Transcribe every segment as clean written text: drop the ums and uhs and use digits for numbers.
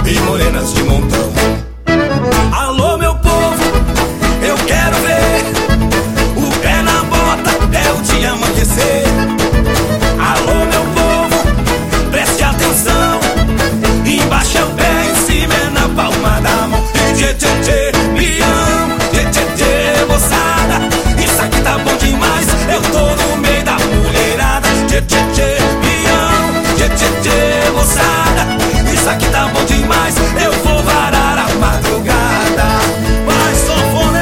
e morenas de montão. Alô, meu povo, eu quero ver o pé na bota até o dia amanhecer. Alô, meu povo, preste atenção, embaixo é o pé, em cima é na palma da mão. Tchê, tchê, tchê, peão, tchê, tchê, tchê, moçada, isso aqui tá bom demais, eu tô no meio da mulherada. Tchê, tchê, tchê, peão, tchê, tchê, tchê, moçada, isso aqui tá bom demais, eu vou varar a madrugada. Vai, sanfoneiro,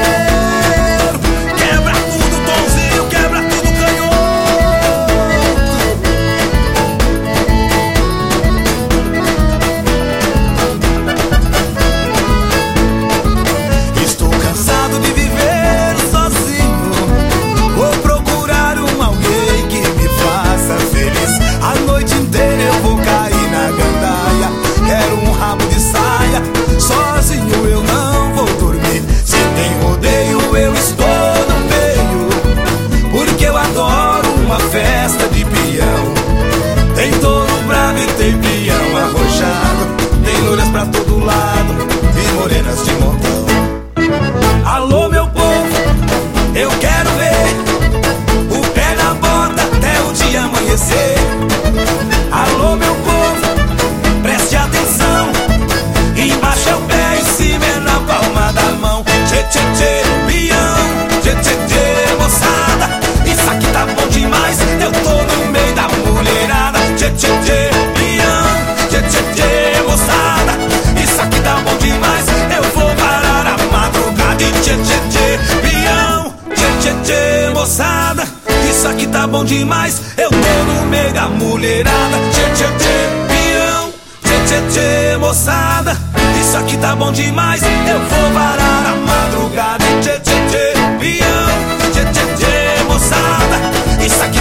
quebra tudo, tonzinho, quebra tudo, canhoto. Estou cansado de viver sozinho, vou procurar alguém que me faça feliz. A noite inteira eu vou cair na gandaia, quero um rabo de saia, sozinho eu não vou dormir. Se tem rodeio eu estou no meio, porque eu adoro uma festa de peão. Tem touro bravo e tem peão arrojado, tem loiras pra todo lado e morenas de montão. Alô, meu povo, eu quero ver o pé na bota até o dia amanhecer. Alô, meu povo, preste atenção, embaixo é o pé, em cima é na palma da mão. Tchê, tchê, tchê, peão, tchê, tchê, tchê, moçada, isso aqui tá bom demais, eu tô no meio da mulherada. Tchê, tchê, tchê, peão, tchê, tchê, tchê, moçada, isso aqui tá bom demais, eu vou parar a madrugada. Tchê, tchê, tchê, peão, tchê, tchê, tchê, moçada, isso aqui tá bom demais, eu tô no meio da mulherada. Tchê, tchê, tchê, peão, tchê, tchê, tchê, moçada, isso aqui tá bom demais, eu vou varar a madrugada. Tchê, tchê, tchê, peão, tchê, tchê, tchê, moçada, isso aqui